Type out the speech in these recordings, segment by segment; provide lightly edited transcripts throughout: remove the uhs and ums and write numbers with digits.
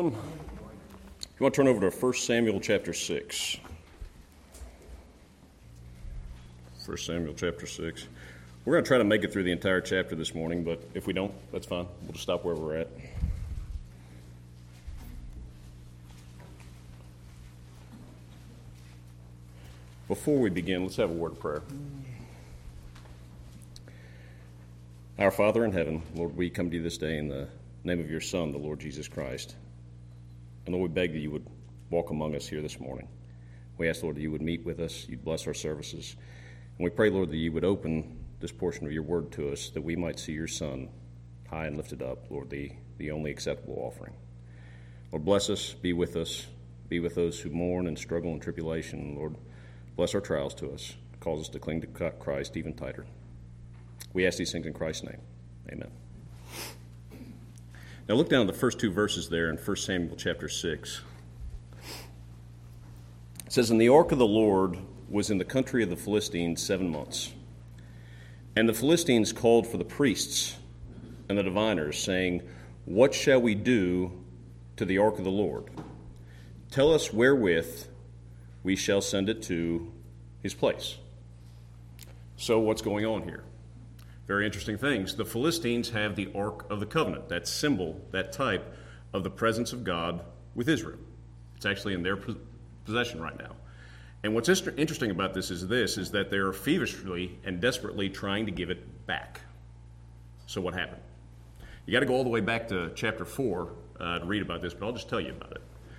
If you want to turn over to 1 Samuel chapter 6. 1 Samuel chapter 6. We're going to try to make it through the entire chapter this morning, but if we don't, that's fine. We'll just stop where we're at. Before we begin, let's have a word of prayer. Our Father in heaven, Lord, we come to you this day in the name of your Son, the Lord Jesus Christ. And Lord, we beg that you would walk among us here this morning. We ask, Lord, that you would meet with us, you'd bless our services. And we pray, Lord, that you would open this portion of your word to us, that we might see your Son high and lifted up, Lord, the only acceptable offering. Lord, bless us, be with those who mourn and struggle in tribulation. Lord, bless our trials to us, cause us to cling to Christ even tighter. We ask these things in Christ's name. Amen. Now look down at the first two verses there in 1 Samuel chapter 6. It says, "And the ark of the Lord was in the country of the Philistines 7 months. And the Philistines called for the priests and the diviners, saying, What shall we do to the ark of the Lord? Tell us wherewith we shall send it to his place." So what's going on here? Very interesting things. The Philistines have the Ark of the Covenant, that symbol, that type of the presence of God with Israel. It's actually in their possession right now. And what's interesting about this is that they're feverishly and desperately trying to give it back. So what happened? You got to go all the way back to chapter 4 to read about this, but I'll just tell you about it.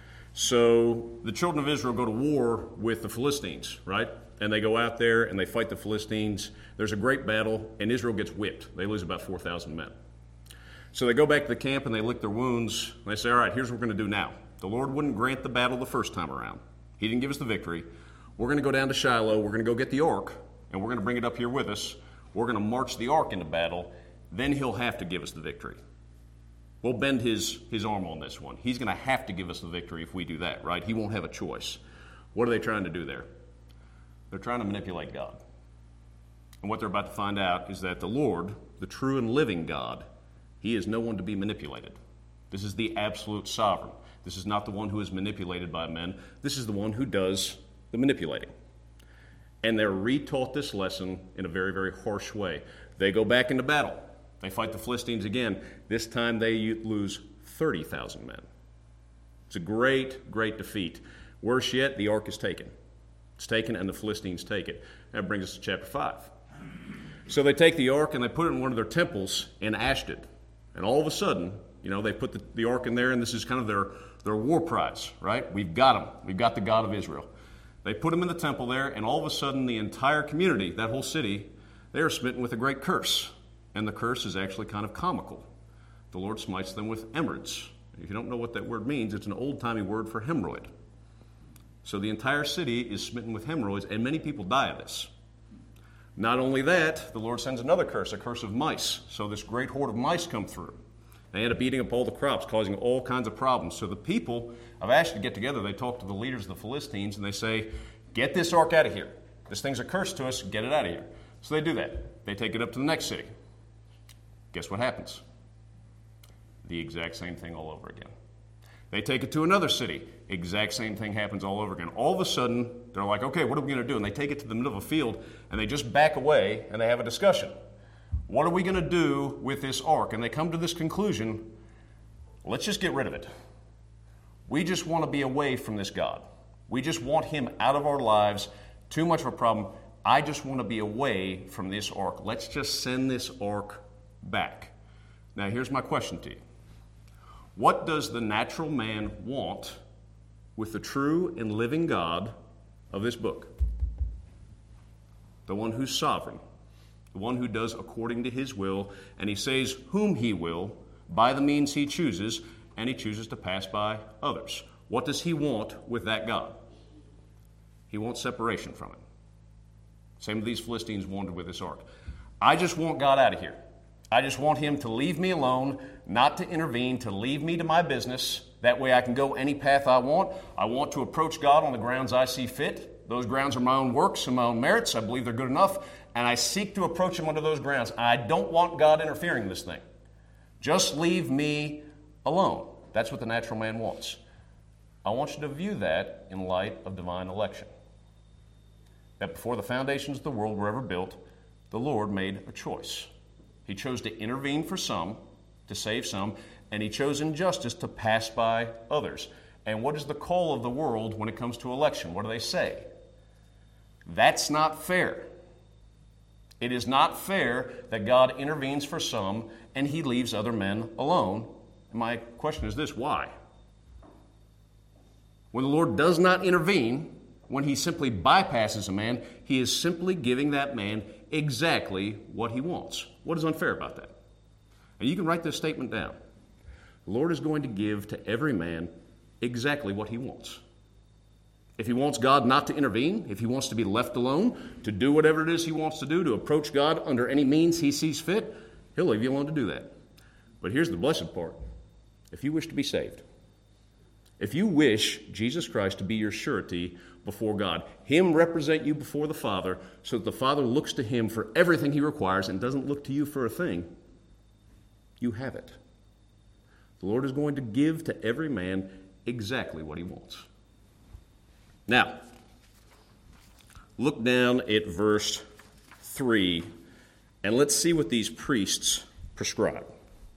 So the children of Israel go to war with the Philistines, right? And they go out there and they fight the Philistines. There's a great battle, and Israel gets whipped. They lose about 4,000 men. So they go back to the camp and they lick their wounds. And they say, all right, here's what we're going to do now. The Lord wouldn't grant the battle the first time around. He didn't give us the victory. We're going to go down to Shiloh. We're going to go get the ark, and we're going to bring it up here with us. We're going to march the ark into battle. Then he'll have to give us the victory. We'll bend his arm on this one. He's going to have to give us the victory if we do that, right? He won't have a choice. What are they trying to do there? They're trying to manipulate God. And what they're about to find out is that the Lord, the true and living God, he is no one to be manipulated. This is the absolute sovereign. This is not the one who is manipulated by men. This is the one who does the manipulating. And they're retaught this lesson in a very, very harsh way. They go back into battle. They fight the Philistines again. This time they lose 30,000 men. It's a great, great defeat. Worse yet, the ark is taken. It's taken and the Philistines take it. That brings us to chapter 5. So they take the ark and they put it in one of their temples in Ashdod. And all of a sudden, they put the ark in there, and this is kind of their war prize, right? We've got him. We've got the God of Israel. They put him in the temple there, and all of a sudden the entire community, that whole city, they are smitten with a great curse. And the curse is actually kind of comical. The Lord smites them with emerods. If you don't know what that word means, it's an old-timey word for hemorrhoid. So the entire city is smitten with hemorrhoids, and many people die of this. Not only that, the Lord sends another curse, a curse of mice. So this great horde of mice come through. They end up eating up all the crops, causing all kinds of problems. So the people of Ashdod get together. They talk to the leaders of the Philistines, and they say, get this ark out of here. This thing's a curse to us. Get it out of here. So they do that. They take it up to the next city. Guess what happens? The exact same thing all over again. They take it to another city. Exact same thing happens all over again. All of a sudden, they're like, okay, what are we going to do? And they take it to the middle of a field, and they just back away, and they have a discussion. What are we going to do with this ark? And they come to this conclusion, let's just get rid of it. We just want to be away from this God. We just want him out of our lives. Too much of a problem. I just want to be away from this ark. Let's just send this ark back. Now, here's my question to you. What does the natural man want with the true and living God of this book? The one who's sovereign, the one who does according to his will, and he says whom he will by the means he chooses, and he chooses to pass by others. What does he want with that God? He wants separation from it. Same as these Philistines wanted with this ark. I just want God out of here. I just want him to leave me alone, not to intervene, to leave me to my business. That way I can go any path I want. I want to approach God on the grounds I see fit. Those grounds are my own works and my own merits. I believe they're good enough. And I seek to approach him under those grounds. I don't want God interfering in this thing. Just leave me alone. That's what the natural man wants. I want you to view that in light of divine election. That before the foundations of the world were ever built, the Lord made a choice. He chose to intervene for some, to save some, and he chose in justice to pass by others. And what is the call of the world when it comes to election? What do they say? That's not fair. It is not fair that God intervenes for some and he leaves other men alone. And my question is this: why? When the Lord does not intervene, when he simply bypasses a man, he is simply giving that man exactly what he wants. What is unfair about that? And you can write this statement down. The Lord is going to give to every man exactly what he wants. If he wants God not to intervene, if he wants to be left alone, to do whatever it is he wants to do, to approach God under any means he sees fit, he'll leave you alone to do that. But here's the blessed part. If you wish to be saved, if you wish Jesus Christ to be your surety before God, him represent you before the Father, so that the Father looks to him for everything he requires and doesn't look to you for a thing, you have it. The Lord is going to give to every man exactly what he wants. Now, look down at verse 3, and let's see what these priests prescribe.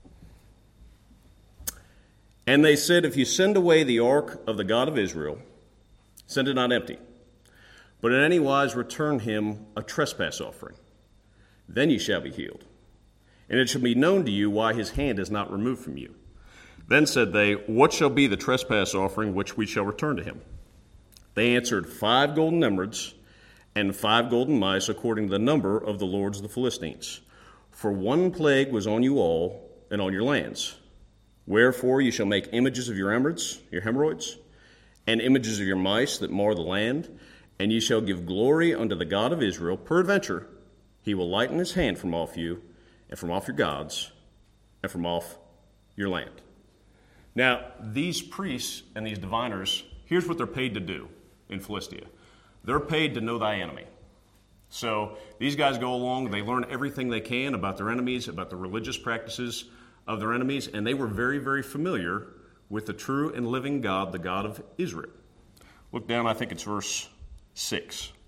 And they said, if you send away the ark of the God of Israel, send it not empty, but in any wise return him a trespass offering. Then you shall be healed. And it shall be known to you why his hand is not removed from you. Then said they, what shall be the trespass offering which we shall return to him? They answered, 5 golden emeralds and 5 golden mice, according to the number of the lords of the Philistines. For one plague was on you all and on your lands. Wherefore you shall make images of your emeralds, your hemorrhoids, and images of your mice that mar the land, and ye shall give glory unto the God of Israel. Peradventure he will lighten his hand from off you, and from off your gods, and from off your land. Now, these priests and these diviners, here's what they're paid to do in Philistia. They're paid to know thy enemy. So these guys go along, they learn everything they can about their enemies, about the religious practices of their enemies, and they were very, very familiar with the true and living God, the God of Israel. Look down, I think it's verse 6. It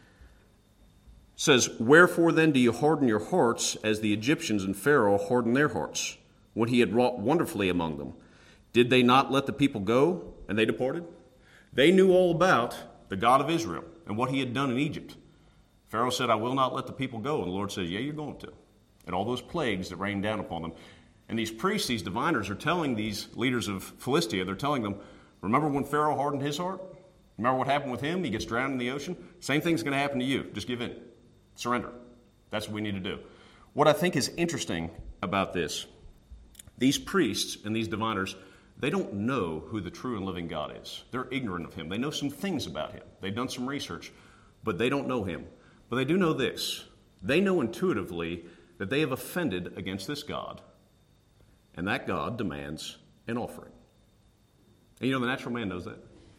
says, wherefore then do you harden your hearts as the Egyptians and Pharaoh hardened their hearts, when he had wrought wonderfully among them? Did they not let the people go, and they departed? They knew all about the God of Israel and what he had done in Egypt. Pharaoh said, I will not let the people go. And the Lord says, yeah, you're going to. And all those plagues that rained down upon them. And these priests, these diviners, are telling these leaders of Philistia, they're telling them, remember when Pharaoh hardened his heart? Remember what happened with him? He gets drowned in the ocean. Same thing's going to happen to you. Just give in. Surrender. That's what we need to do. What I think is interesting about this, these priests and these diviners, they don't know who the true and living God is. They're ignorant of him. They know some things about him. They've done some research, but they don't know him. But they do know this. They know intuitively that they have offended against this God, and that God demands an offering. And you know, the natural man knows that.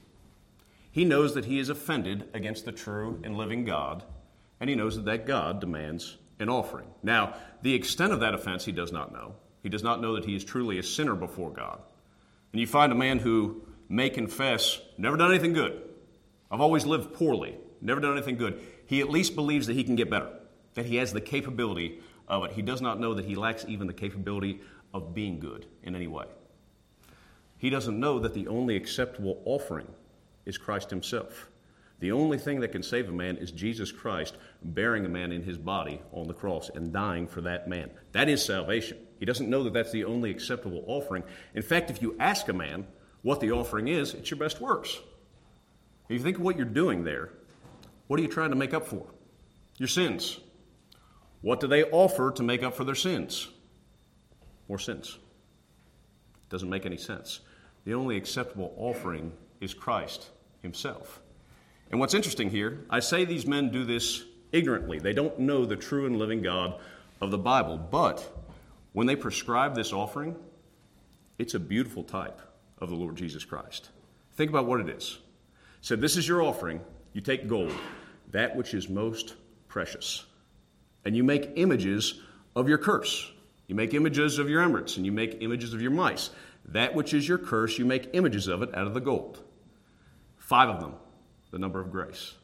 He knows that he is offended against the true and living God, and he knows that that God demands an offering. Now, the extent of that offense he does not know. He does not know that he is truly a sinner before God. And you find a man who may confess, never done anything good. I've always lived poorly, never done anything good. He at least believes that he can get better, that he has the capability of it. He does not know that he lacks even the capability of being good in any way. He doesn't know that the only acceptable offering is Christ himself. The only thing that can save a man is Jesus Christ bearing a man in his body on the cross and dying for that man. That is salvation. He doesn't know that that's the only acceptable offering. In fact, if you ask a man what the offering is, it's your best works. If you think of what you're doing there, what are you trying to make up for? Your sins. What do they offer to make up for their sins? More sins. Doesn't make any sense. The only acceptable offering is Christ himself. And what's interesting here, I say these men do this ignorantly. They don't know the true and living God of the Bible. But when they prescribe this offering, it's a beautiful type of the Lord Jesus Christ. Think about what it is. It said, this is your offering. You take gold, that which is most precious, and you make images of your curse. You make images of your emeralds, and you make images of your mice. That which is your curse, you make images of it out of the gold. 5 of them, the number of grace.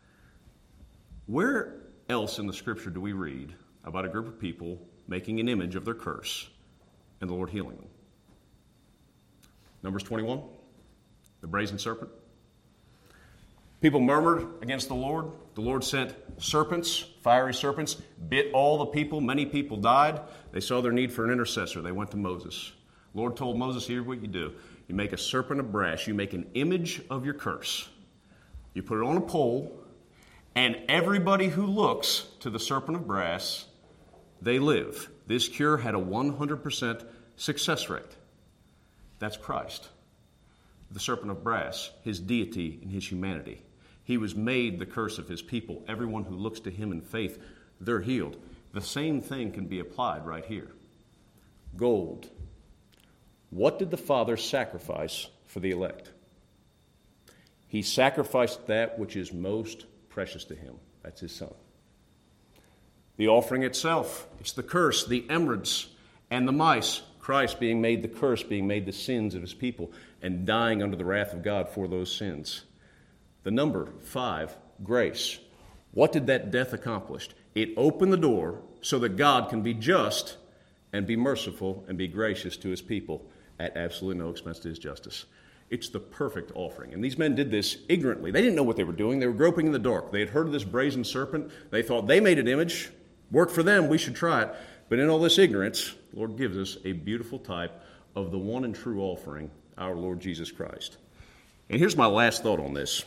Where else in the Scripture do we read about a group of people making an image of their curse and the Lord healing them? Numbers 21, the brazen serpent. People murmured against the Lord. The Lord sent serpents, fiery serpents, bit all the people. Many people died. They saw their need for an intercessor. They went to Moses. The Lord told Moses, here's what you do. You make a serpent of brass. You make an image of your curse. You put it on a pole, and everybody who looks to the serpent of brass, they live. This cure had a 100% success rate. That's Christ, the serpent of brass, his deity and his humanity. He was made the curse of his people. Everyone who looks to him in faith, they're healed. The same thing can be applied right here. Gold. What did the Father sacrifice for the elect? He sacrificed that which is most precious to him. That's his Son. The offering itself, it's the curse, the emeralds, and the mice. Christ being made the curse, being made the sins of his people, and dying under the wrath of God for those sins. The number 5, grace. What did that death accomplish? It opened the door so that God can be just and be merciful and be gracious to his people at absolutely no expense to his justice. It's the perfect offering. And these men did this ignorantly. They didn't know what they were doing. They were groping in the dark. They had heard of this brazen serpent. They thought they made an image. Worked for them. We should try it. But in all this ignorance, the Lord gives us a beautiful type of the one and true offering, our Lord Jesus Christ. And here's my last thought on this.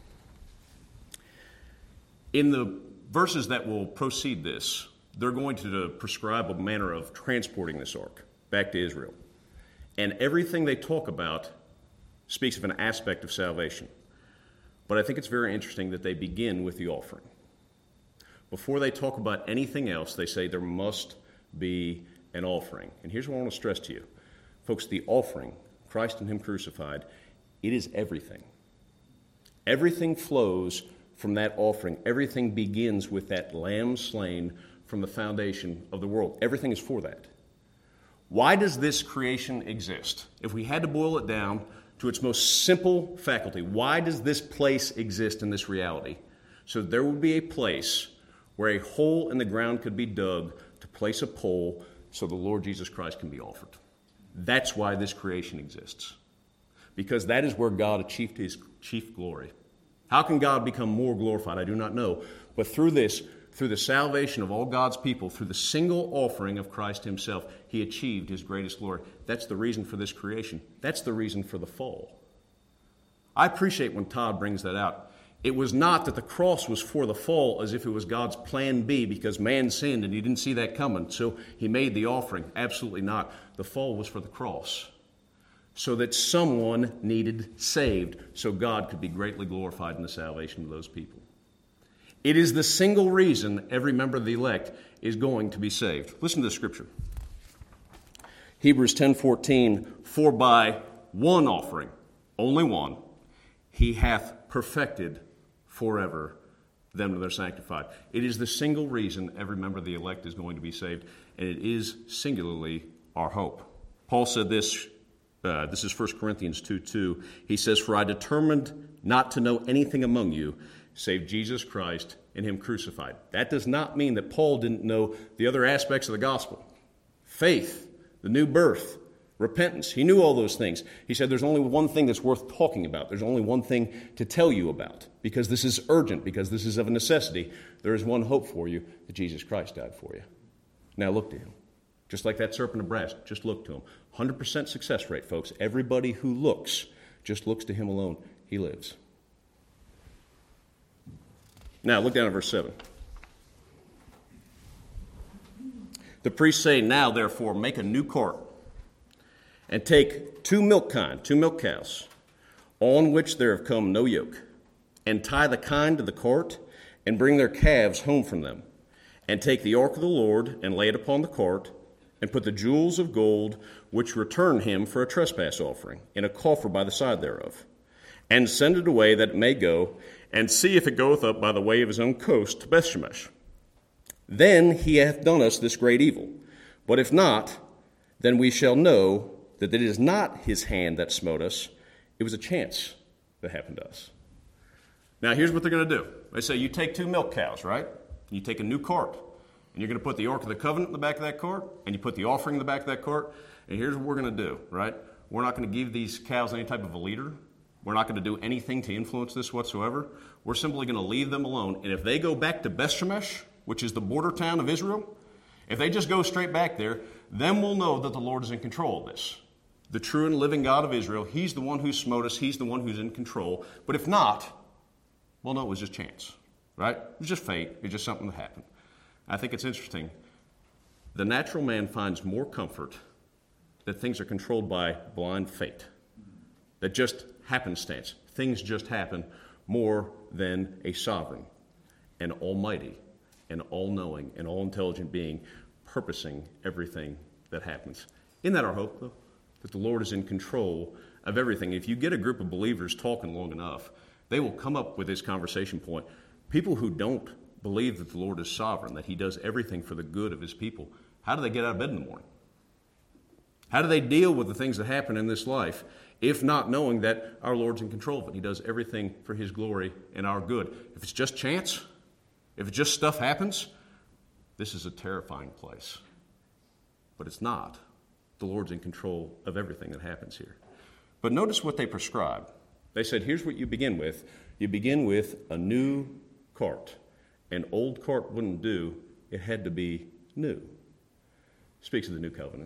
In the verses that will precede this, they're going to prescribe a manner of transporting this ark back to Israel. And everything they talk about speaks of an aspect of salvation. But I think it's very interesting that they begin with the offering. Before they talk about anything else, they say there must be an offering. And here's what I want to stress to you. Folks, the offering, Christ and him crucified, it is everything. Everything flows from that offering. Everything begins with that lamb slain from the foundation of the world. Everything is for that. Why does this creation exist? If we had to boil it down to its most simple faculty, why does this place exist in this reality? So there would be a place where a hole in the ground could be dug to place a pole so the Lord Jesus Christ can be offered. That's why this creation exists. Because that is where God achieved his chief glory. How can God become more glorified? I do not know. But through this, through the salvation of all God's people, through the single offering of Christ himself, he achieved his greatest glory. That's the reason for this creation. That's the reason for the fall. I appreciate when Todd brings that out. It was not that the cross was for the fall as if it was God's plan B because man sinned and he didn't see that coming, so he made the offering. Absolutely not. The fall was for the cross so that someone needed saved so God could be greatly glorified in the salvation of those people. It is the single reason every member of the elect is going to be saved. Listen to the scripture. Hebrews 10:14, for by one offering, only one, he hath perfected forever them that are sanctified. It is the single reason every member of the elect is going to be saved, and it is singularly our hope. Paul said this, this is 1 Corinthians 2:2. He says, for I determined not to know anything among you save Jesus Christ and him crucified. That does not mean that Paul didn't know the other aspects of the gospel. Faith, the new birth, repentance. He knew all those things. He said there's only one thing that's worth talking about. There's only one thing to tell you about because this is urgent, because this is of a necessity. There is one hope for you, that Jesus Christ died for you. Now look to him. Just like that serpent of brass, just look to him. 100% success rate, folks. Everybody who looks just looks to him alone. He lives. Now look down at verse 7. The priests say, now therefore make a new cart and take two milk cows, on which there have come no yoke, and tie the kine to the cart, and bring their calves home from them, and take the ark of the Lord, and lay it upon the cart, and put the jewels of gold, which return him for a trespass offering, in a coffer by the side thereof, and send it away that it may go, and see if it goeth up by the way of his own coast to Bethshemesh. Then he hath done us this great evil. But if not, then we shall know that it is not his hand that smote us. It was a chance that happened to us. Now, here's what they're going to do. They say you take 2 milk cows, right? You take a new cart, and you're going to put the Ark of the Covenant in the back of that cart, and you put the offering in the back of that cart, and here's what we're going to do, right? We're not going to give these cows any type of a leader. We're not going to do anything to influence this whatsoever. We're simply going to leave them alone. And if they go back to Beth-Shemesh, which is the border town of Israel, if they just go straight back there, then we'll know that the Lord is in control of this. The true and living God of Israel, he's the one who smote us. He's the one who's in control. But if not, well, no, it was just chance, right? It was just fate. It was just something that happened. I think it's interesting. The natural man finds more comfort that things are controlled by blind fate, that just happenstance. Things just happen more than a sovereign and almighty and all-knowing and all-intelligent being purposing everything that happens. Isn't that our hope, though? That the Lord is in control of everything. If you get a group of believers talking long enough, they will come up with this conversation point. People who don't believe that the Lord is sovereign, that he does everything for the good of his people, how do they get out of bed in the morning? How do they deal with the things that happen in this life, if not knowing that our Lord's in control of it? He does everything for his glory and our good. If it's just chance, if it's just stuff happens, this is a terrifying place. But it's not. The Lord's in control of everything that happens here. But notice what they prescribe. They said, here's what you begin with. You begin with a new cart. An old cart wouldn't do. It had to be new. Speaks of the new covenant.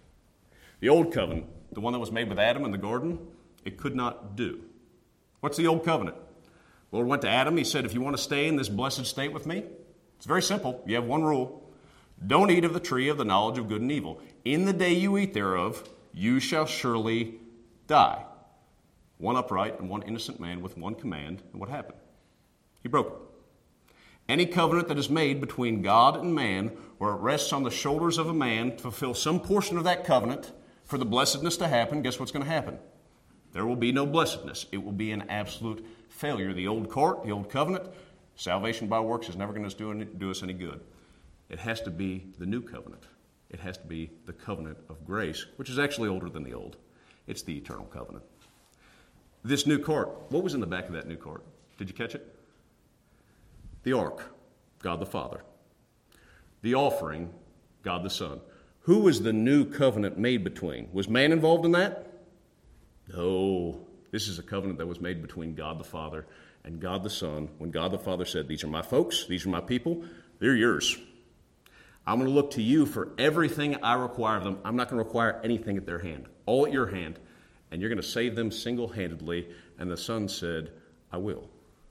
The old covenant, the one that was made with Adam in the garden, it could not do. What's the old covenant? The Lord went to Adam. He said, if you want to stay in this blessed state with me, it's very simple. You have one rule. Don't eat of the tree of the knowledge of good and evil. In the day you eat thereof, you shall surely die. One upright and one innocent man with one command. And what happened? He broke it. Any covenant that is made between God and man, where it rests on the shoulders of a man to fulfill some portion of that covenant for the blessedness to happen, guess what's going to happen? There will be no blessedness. It will be an absolute failure. The old cart, the old covenant, salvation by works is never going to do us any good. It has to be the new covenant. It has to be the covenant of grace, which is actually older than the old. It's the eternal covenant. This new cart, what was in the back of that new cart? Did you catch it? The ark, God the Father. The offering, God the Son. Who was the new covenant made between? Was man involved in that? No. This is a covenant that was made between God the Father and God the Son. When God the Father said, these are my folks, these are my people, they're yours. I'm going to look to you for everything I require of them. I'm not going to require anything at their hand, all at your hand. And you're going to save them single-handedly. And the Son said, I will.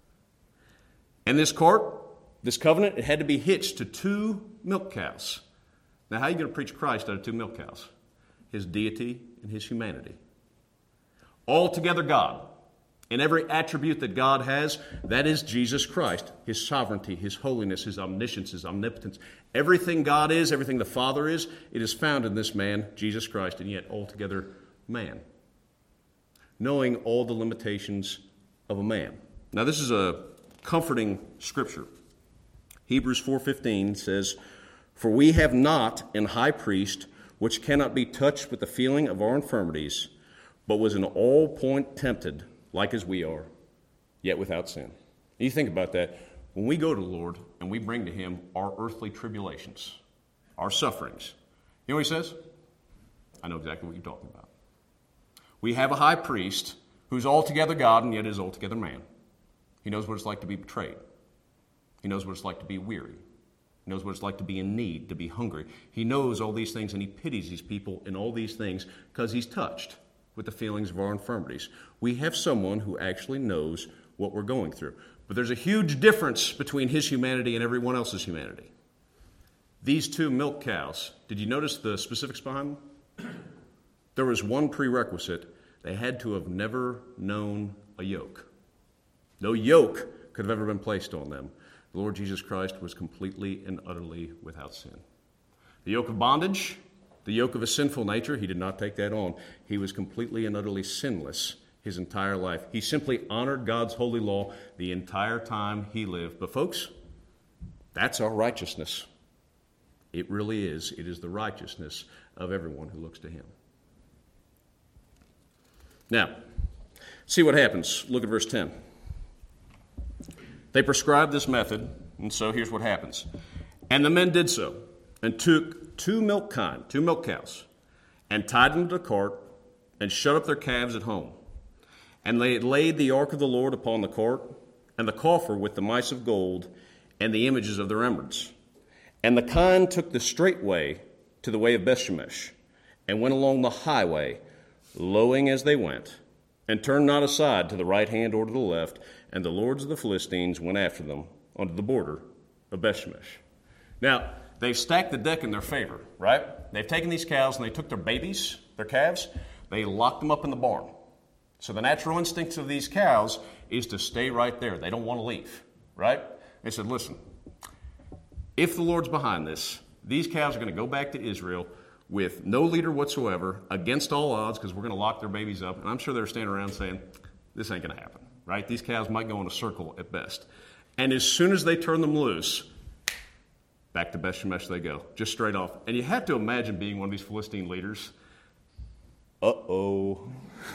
And this cart, this covenant, it had to be hitched to 2 milk cows. Now, how are you going to preach Christ out of 2 milk cows? His deity and his humanity. Altogether God. In every attribute that God has, that is Jesus Christ. His sovereignty, his holiness, his omniscience, his omnipotence. Everything God is, everything the Father is, it is found in this man, Jesus Christ, and yet altogether man. Knowing all the limitations of a man. Now, this is a comforting scripture. Hebrews 4:15 says, for we have not an high priest which cannot be touched with the feeling of our infirmities, but was in all point tempted, like as we are, yet without sin. And you think about that. When we go to the Lord and we bring to him our earthly tribulations, our sufferings, you know what he says? I know exactly what you're talking about. We have a high priest who's altogether God and yet is altogether man. He knows what it's like to be betrayed. He knows what it's like to be weary. He knows what it's like to be in need, to be hungry. He knows all these things, and he pities these people in all these things because he's touched with the feelings of our infirmities. We have someone who actually knows what we're going through. But there's a huge difference between his humanity and everyone else's humanity. These 2 milk cows, did you notice the specifics behind them? There was one prerequisite. They had to have never known a yoke. No yoke could have ever been placed on them. The Lord Jesus Christ was completely and utterly without sin. The yoke of bondage, the yoke of a sinful nature, he did not take that on. He was completely and utterly sinless his entire life. He simply honored God's holy law the entire time he lived. But folks, that's our righteousness. It really is. It is the righteousness of everyone who looks to him. Now, see what happens. Look at verse 10. They prescribed this method, and so here's what happens. And the men did so, and took two milk cows, and tied them to the cart, and shut up their calves at home. And they laid the ark of the Lord upon the cart, and the coffer with the mice of gold, and the images of their emeralds. And the kine took the straight way to the way of Bethshemesh, and went along the highway, lowing as they went, and turned not aside to the right hand or to the left, and the lords of the Philistines went after them unto the border of Bethshemesh. Now, they've stacked the deck in their favor, right? They've taken these cows and they took their babies, their calves, they locked them up in the barn. So the natural instincts of these cows is to stay right there. They don't want to leave, right? They said, listen, if the Lord's behind this, these cows are going to go back to Israel with no leader whatsoever, against all odds, because we're going to lock their babies up. And I'm sure they're standing around saying, this ain't going to happen, right? These cows might go in a circle at best. And as soon as they turn them loose, back to Bethshemesh they go, just straight off. And you have to imagine being one of these Philistine leaders. Uh-oh.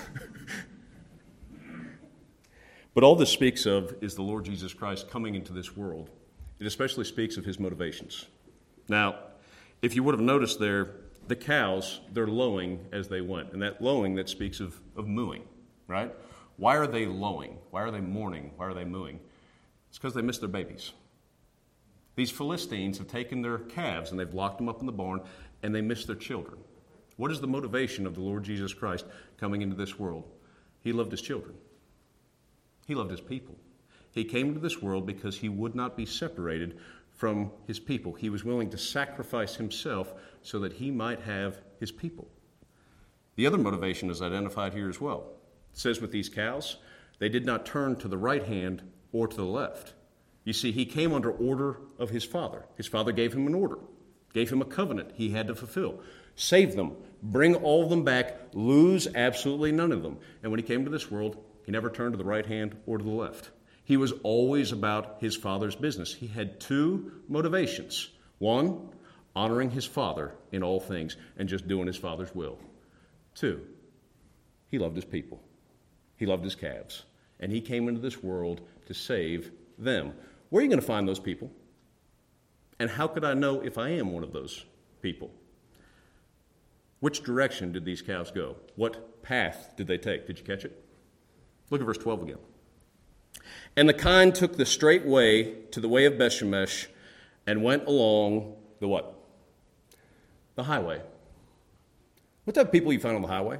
But all this speaks of is the Lord Jesus Christ coming into this world. It especially speaks of his motivations. Now, if you would have noticed there, the cows, they're lowing as they went. And that lowing, that speaks of mooing, right? Why are they lowing? Why are they mourning? Why are they mooing? It's because they missed their babies. These Philistines have taken their calves and they've locked them up in the barn and they missed their children. What is the motivation of the Lord Jesus Christ coming into this world? He loved his children. He loved his people. He came into this world because he would not be separated from his people. He was willing to sacrifice himself so that he might have his people. The other motivation is identified here as well. It says with these cows, they did not turn to the right hand or to the left. You see, he came under order of his father. His father gave him an order, gave him a covenant he had to fulfill. Save them, bring all of them back, lose absolutely none of them. And when he came to this world, he never turned to the right hand or to the left. He was always about his father's business. He had two motivations. One, honoring his father in all things and just doing his father's will. Two, he loved his people. He loved his calves. And he came into this world to save them. Where are you going to find those people? And how could I know if I am one of those people? Which direction did these cows go? What path did they take? Did you catch it? Look at verse 12 again. And the kine took the straight way to the way of Bethshemesh and went along the what? The highway. What type of people you find on the highway?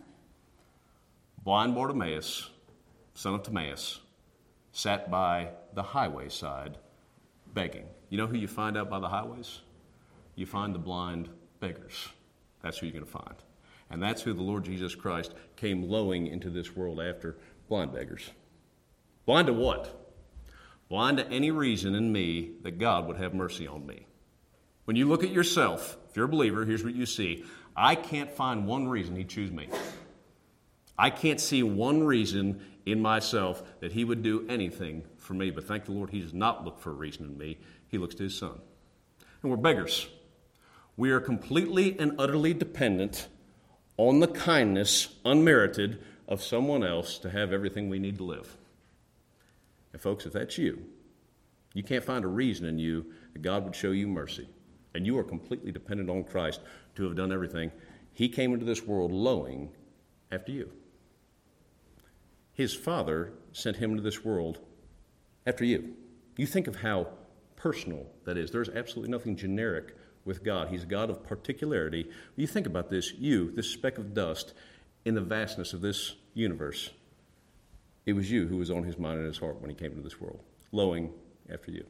Blind Bartimaeus, son of Timaeus, sat by the highway side begging. You know who you find out by the highways? You find the blind beggars. That's who you're going to find. And that's who the Lord Jesus Christ came lowing into this world after, blind beggars. Blind to what? Blind to any reason in me that God would have mercy on me. When you look at yourself, if you're a believer, here's what you see. I can't find one reason he'd choose me. I can't see one reason in myself that he would do anything for me. But thank the Lord, he does not look for a reason in me. He looks to his son. And we're beggars. We are completely and utterly dependent on the kindness, unmerited, of someone else to have everything we need to live. And folks, if that's you, you can't find a reason in you that God would show you mercy. And you are completely dependent on Christ to have done everything. He came into this world lowing after you. His Father sent him into this world after you. You think of how personal that is. There's absolutely nothing generic with God. He's a God of particularity. You think about this, you, this speck of dust in the vastness of this universe. It was you who was on his mind and his heart when he came into this world, lowing after you.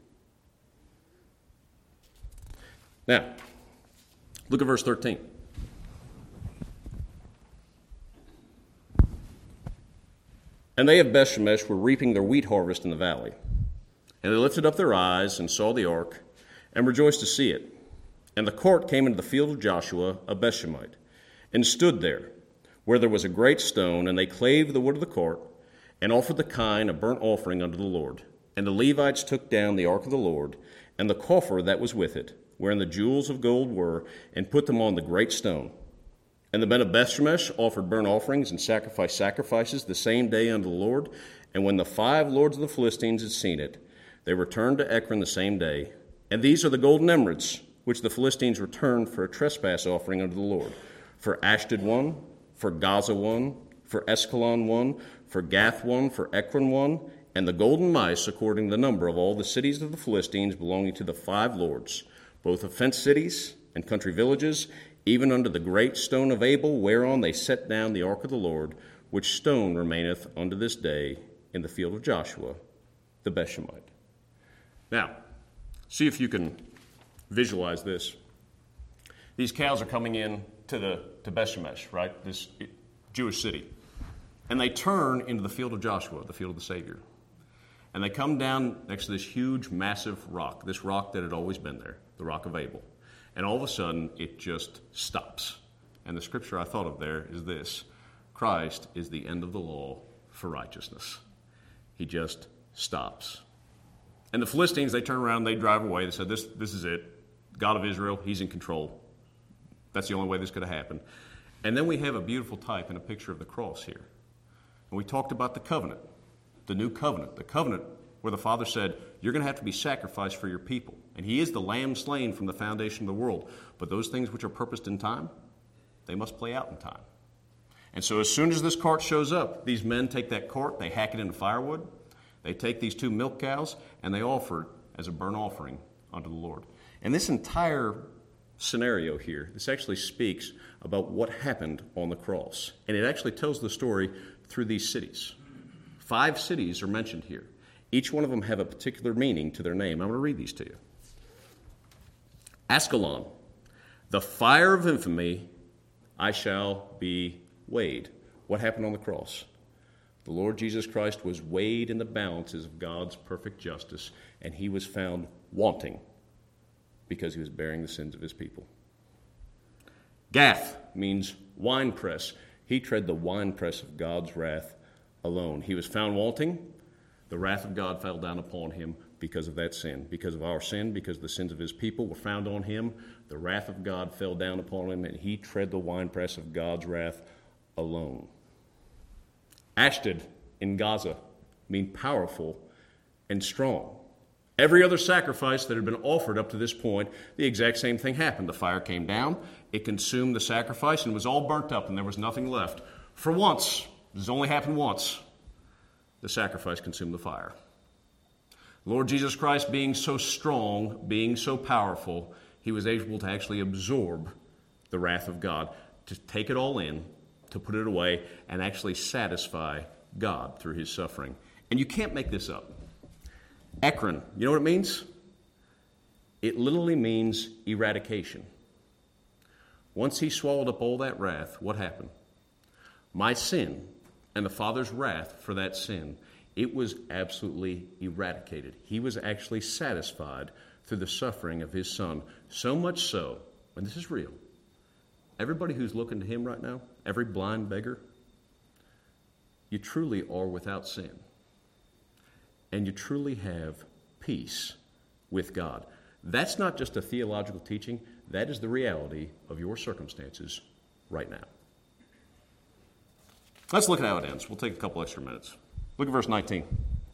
Now, look at verse 13. And they of Bethshemesh were reaping their wheat harvest in the valley. And they lifted up their eyes and saw the ark, and rejoiced to see it. And the cart came into the field of Joshua, a Bethshemite, and stood there, where there was a great stone, and they clave the wood of the cart, and offered the kine a burnt offering unto the Lord. And the Levites took down the ark of the Lord, and the coffer that was with it, wherein the jewels of gold were, and put them on the great stone. And the men of Bethshemesh offered burnt offerings and sacrificed sacrifices the same day unto the Lord. And when the 5 lords of the Philistines had seen it, they returned to Ekron the same day. And these are the golden emeralds, which the Philistines returned for a trespass offering unto the Lord. For Ashdod 1, for Gaza 1, for Escalon 1, for Gath 1, for Ekron 1, and the golden mice according to the number of all the cities of the Philistines belonging to the 5 lords, both of fenced cities and country villages, even unto the great stone of Abel, whereon they set down the ark of the Lord, which stone remaineth unto this day in the field of Joshua, the Bethshemite. Now, see if you can visualize this. These cows are coming in to Bethshemesh, right, this Jewish city, and they turn into the field of Joshua, the field of the Savior. And they come down next to this huge, massive rock, this rock that had always been there, the rock of Abel. And all of a sudden, it just stops. And the scripture I thought of there is this: Christ is the end of the law for righteousness. He just stops. And the Philistines, they turn around, they drive away. They said, this is it. God of Israel, he's in control. That's the only way this could have happened. And then we have a beautiful type and a picture of the cross here. And we talked about the covenant, the new covenant, the covenant where the Father said, you're going to have to be sacrificed for your people. And he is the lamb slain from the foundation of the world. But those things which are purposed in time, they must play out in time. And so as soon as this cart shows up, these men take that cart, they hack it into firewood, they take these 2 milk cows, and they offer it as a burnt offering unto the Lord. And this entire scenario here, this actually speaks about what happened on the cross. And it actually tells the story through these cities. 5 cities are mentioned here. Each one of them have a particular meaning to their name. I'm going to read these to you. Ascalon, the fire of infamy, I shall be weighed. What happened on the cross? The Lord Jesus Christ was weighed in the balances of God's perfect justice, and he was found wanting because he was bearing the sins of his people. Gath means winepress. He tread the winepress of God's wrath alone. He was found wanting. The wrath of God fell down upon him because of that sin. Because of our sin, because the sins of his people were found on him, the wrath of God fell down upon him, and he tread the winepress of God's wrath alone. Ashdod in Gaza mean powerful and strong. Every other sacrifice that had been offered up to this point, the exact same thing happened. The fire came down, it consumed the sacrifice, and it was all burnt up, and there was nothing left. For once, this has only happened once, the sacrifice consumed the fire. Lord Jesus Christ, being so strong, being so powerful, he was able to actually absorb the wrath of God, to take it all in, to put it away, and actually satisfy God through his suffering. And you can't make this up. Ekron, you know what it means? It literally means eradication. Once he swallowed up all that wrath, what happened? My sin and the Father's wrath for that sin, it was absolutely eradicated. He was actually satisfied through the suffering of his Son. So much so, and this is real, everybody who's looking to him right now, every blind beggar, you truly are without sin. And you truly have peace with God. That's not just a theological teaching. That is the reality of your circumstances right now. Let's look at how it ends. We'll take a couple extra minutes. Look at verse 19.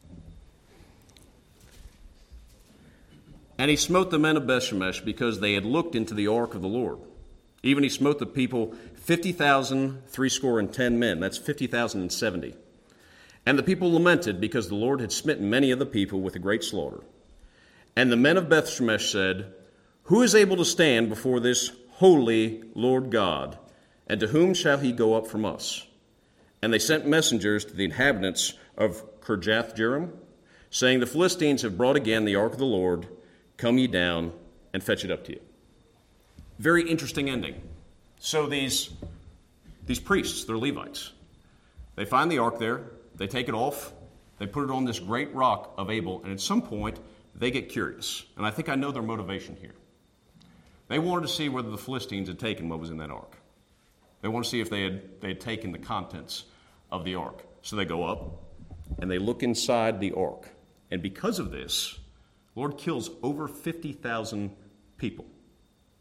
And he smote the men of Bethshemesh because they had looked into the ark of the Lord. Even he smote the people 50,000, 70 men. That's 50,070. And the people lamented because the Lord had smitten many of the people with a great slaughter. And the men of Bethshemesh said, who is able to stand before this holy Lord God? And to whom shall he go up from us? And they sent messengers to the inhabitants of Kirjath-jearim, saying, the Philistines have brought again the ark of the Lord. Come ye down and fetch it up to you. Very interesting ending. So these priests, they're Levites. They find the ark there. They take it off. They put it on this great rock of Abel. And at some point, they get curious. And I think I know their motivation here. They wanted to see whether the Philistines had taken what was in that ark. They want to see if they had taken the contents of the ark. So they go up and they look inside the ark. And because of this, the Lord kills over 50,000 people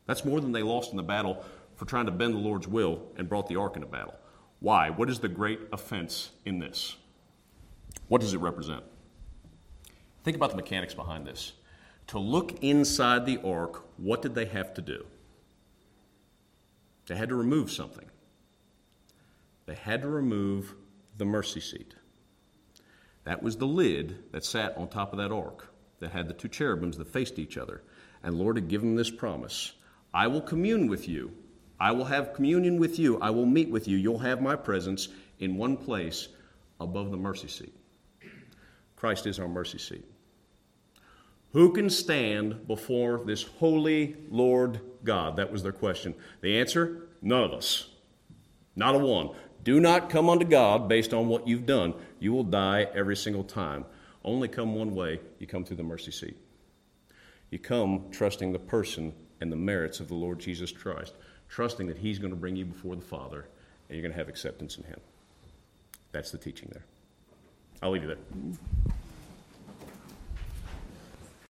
That's more than they lost in the battle for trying to bend the Lord's will and brought the ark into battle. Why? What is the great offense in this? What does it represent? Think about the mechanics behind this. To look inside the ark, what did they have to do? They had to remove something. They had to remove the mercy seat. That was the lid that sat on top of that ark that had the two cherubims that faced each other. And the Lord had given them this promise: I will commune with you. I will have communion with you. I will meet with you. You'll have my presence in one place above the mercy seat. Christ is our mercy seat. Who can stand before this holy Lord God? That was their question. The answer? None of us. Not a one. Do not come unto God based on what you've done. You will die every single time. Only come one way. You come through the mercy seat. You come trusting the person and the merits of the Lord Jesus Christ, trusting that he's going to bring you before the Father, and you're going to have acceptance in him. That's the teaching there. I'll leave you there.